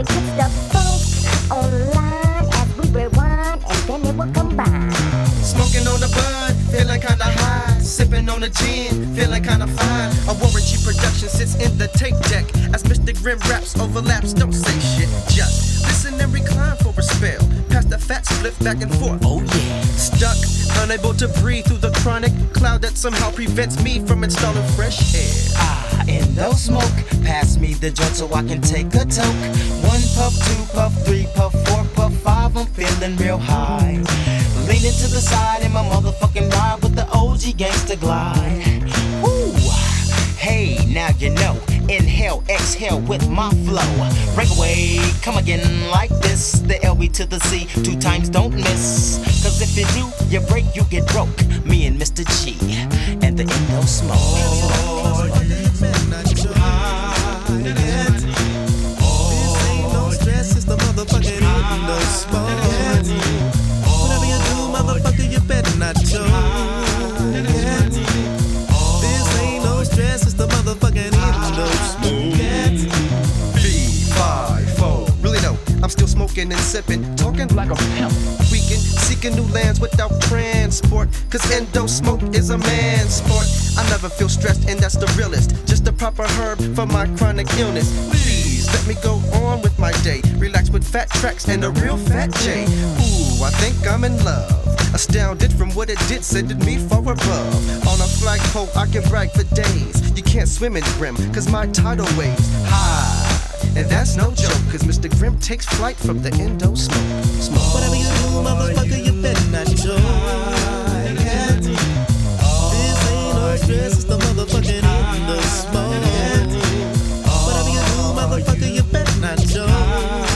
and puts the funk online as we rewind and then it will combine. Smoking on the bud, feeling kinda high. Sipping on the gin, feeling kinda fine. A Warren G production sits in the tape deck as Mr. Grim raps overlaps. Don't say shit, just listen and recline for a spell. Pass the fat split back and forth. Oh yeah. Stuck, unable to breathe through the chronic cloud that somehow prevents me from installing fresh air. Endo smoke, pass me the joint so I can take a toke. 1 puff, 2 puff, 3 puff, 4 puff, 5, I'm feeling real high. Leaning to the side in my motherfucking ride with the OG gangsta glide. Woo! Hey, now you know. Inhale, exhale with my flow. Break away, come again like this. The LB to the C, 2 times don't miss. Cause if you do, you break, you get broke. Me and Mr. G and the Endo smoke. This ain't no stress, it's the motherfucking Endo smoke. Whatever you do, motherfucker, you better not choke. This ain't no stress, it's the motherfucking Endo smoke. 3, 5, 4, really no, I'm still smoking and sipping, talking like a pimp. Weekend, seeking new lands without transport, cause Endo smoke is a man's sport. I never feel stressed and that's the realest, just the proper herb for my chronic illness. Please, let me go on with my day, relax with fat tracks and a real fat J. Ooh, I think I'm in love, astounded from what it did, sending me far above. On a flagpole I can brag for days, you can't swim in Grim, cause my tidal waves high. And that's no joke, cause Mr. Grim takes flight from the Endo smoke. Whatever you do, motherfucker, you better not joke. This ain't no stress, it's the motherfucking Endo smoke. Whatever you do, motherfucker, you better not joke.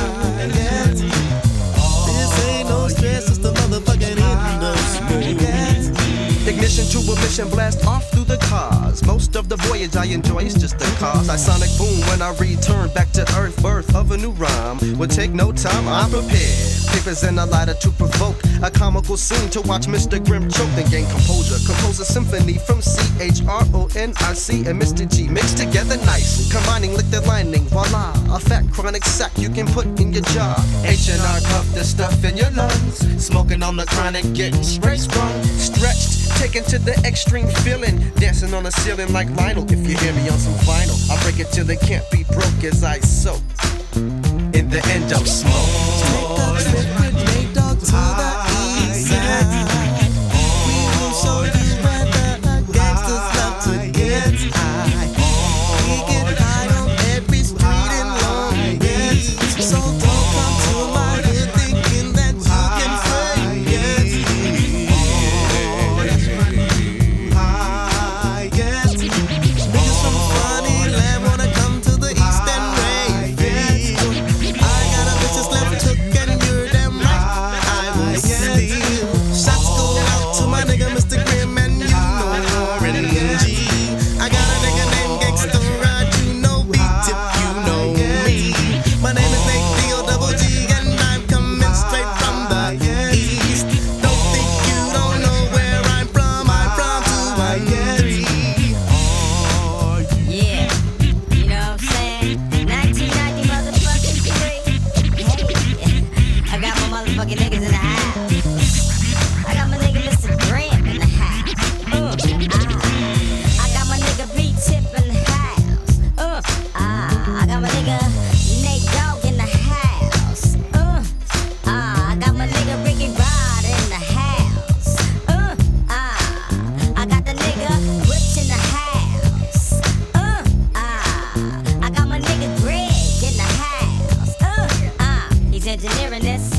This ain't no stress, it's the motherfucking Endo smoke. Ignition to a mission, blast off through the cars. Most of the voyage I enjoy is just the cause. I sonic boom when I return back to earth. Birth of a new rhyme would take no time, I'm prepared. Papers and a lighter to provoke a comical scene to watch Mr. Grim choke and gain composure. Compose a symphony from CHRONIC and Mr. G mixed together nicely, combining liquid lining. Voila, a fat chronic sack you can put in your jar. H&R puff the stuff in your lungs, smoking on the chronic, getting straight sprung, stretched, taken to the extreme feeling, dancing on the ceiling like Lionel. If you hear me on some vinyl, I break it till it can't be broke as I soak in the Endo smoke. Take a trip with Nate Dogg to the east side. We will show you where the gangsters love to get high. We get high on every street in Long Beach. So don't come to my hood thinking that you can fake it. Niggas from funny land wanna come to the east and rave it. I got a bitch that's left took and you're damn right, I will steal. Shots go out to my nigga Mr. Grim and you know Warren G. I got a nigga named Gangsta Rod, you know B-Tip, you know me. My name is Nate D-O-double-G and I'm coming straight from the east. Don't think you don't know where I'm from 213. Yeah, you know what I'm saying? 1990 motherfucking 3. Hey, I got my motherfucking niggas in the house. I got my nigga Mr. Grim in the house. I got my nigga B-Tip in the house. I got my nigga Nate Dogg in the house. I got my nigga Ricky Rod in the house. I got the nigga Butch in the house. I got my nigga Greg in the house. He's engineering this.